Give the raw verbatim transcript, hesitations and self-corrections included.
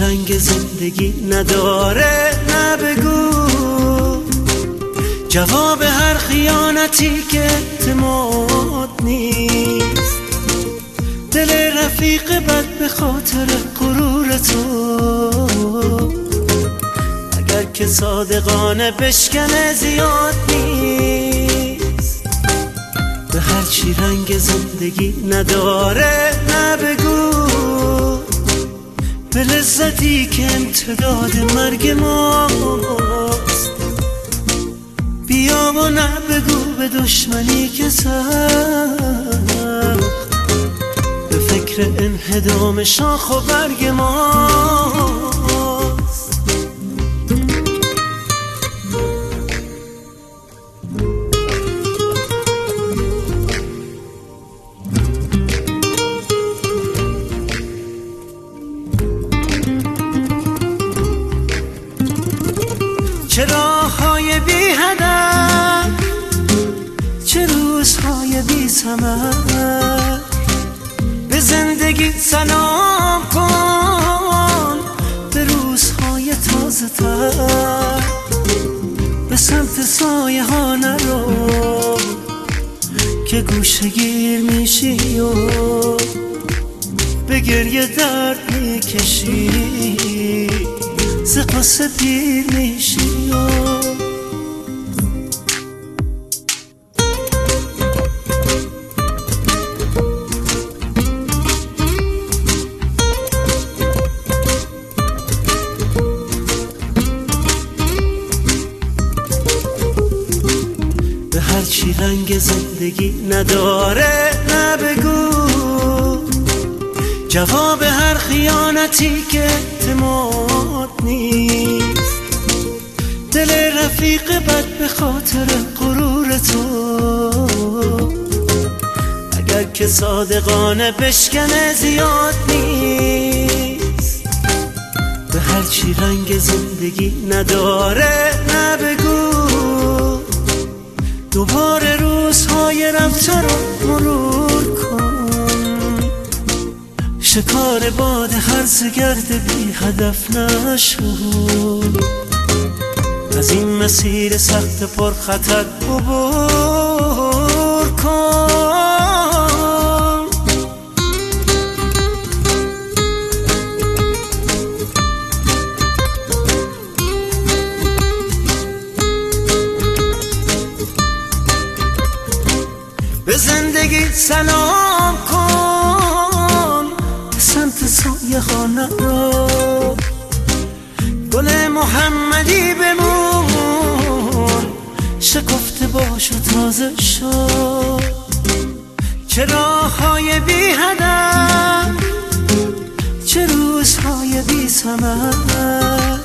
رنگ زندگی نداره؟ نه بگو جواب هر خیانتی که اعتماد نیست. دل رفیق بد به خاطر غرور تو اگر که صادقانه بشکنه زیاد نیست. به هرچی رنگ زندگی نداره؟ نه بگو به لذتی که امتداد مرگ ماست. بیا و نه بگو به دشمنی که سخت به فکر انهدام شاخ و برگ ماست. چه راه‌های بی هدف، چه روزهای بی ثمر، به زندگی سلام کن، به روزهای تازه تر. به سمت سایه ها نرو که گوشه گیر میشی و به گریه درد میکشی، ز قصه پیر میشی. به هرچی رنگ زندگی نداره؟ نه بگو جواب هر خیانتی که اعتماد نیست. دل رفیق بد به خاطر غرور تو اگر که صادقانه بشکنه زیاد نیست. به هرچی رنگ زندگی نداره؟ نه بگو دوباره روزهای رفته رو مرور کن، شکار باد هرزه گرد بی هدف نشو. از این مسیر سخت پر خطر عبور کن. به زندگی سلام کن، به سمت سایه ها نرو، گل محمدی بمون، شکفته باش و تازه شو. چه راه‌های بی هدف، چه روزهای بی ثمر،